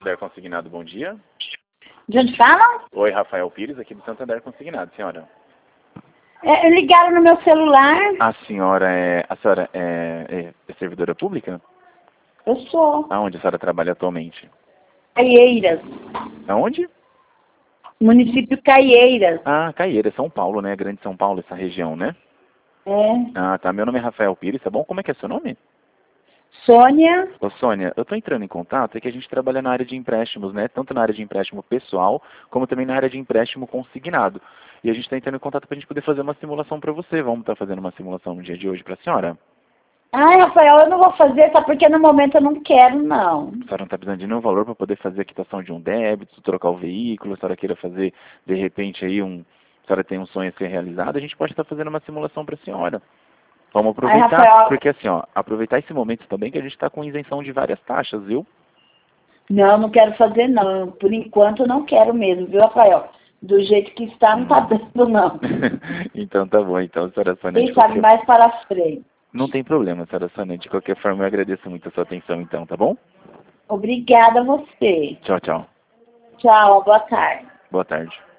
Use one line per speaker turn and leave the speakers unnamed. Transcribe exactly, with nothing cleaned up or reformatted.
Santander Consignado, bom dia.
De onde falam?
Oi, Rafael Pires, aqui do Santander Consignado, senhora.
É, ligaram no meu celular.
A senhora é... A senhora é, é, é servidora pública?
Eu sou.
Aonde a senhora trabalha atualmente?
Caieiras.
Aonde?
Município Caieiras.
Ah, Caieiras, São Paulo, né? Grande São Paulo, essa região, né?
É.
Ah, tá. Meu nome é Rafael Pires, tá bom? Como é que é seu nome?
Sônia.
Ô, Sônia, eu tô entrando em contato, é que a gente trabalha na área de empréstimos, né? Tanto na área de empréstimo pessoal, como também na área de empréstimo consignado. E a gente tá entrando em contato pra gente poder fazer uma simulação pra você. Vamos estar fazendo uma simulação no dia de hoje pra senhora?
Ai, Rafael, eu não vou fazer, tá? Porque no momento eu não quero, não.
A senhora não tá precisando de nenhum valor para poder fazer a quitação de um débito, trocar o veículo, a senhora queira fazer, de repente, aí um... A senhora tem um sonho a ser realizado, a gente pode estar fazendo uma simulação para a senhora. Vamos
Ai,
aproveitar,
Rafael.
porque assim, ó, aproveitar esse momento também que a gente está com isenção de várias taxas, viu?
Não, não quero fazer, não. Por enquanto eu não quero mesmo, viu, Rafael? Do jeito que está, não tá dando, não.
Então tá bom, então, senhora Sônia,
Quem
de
sabe
qualquer...
mais para frente.
Não tem problema, senhora Sônia, de qualquer forma eu agradeço muito a sua atenção, então, tá bom?
Obrigada a você.
Tchau, tchau.
Tchau, boa tarde.
Boa tarde.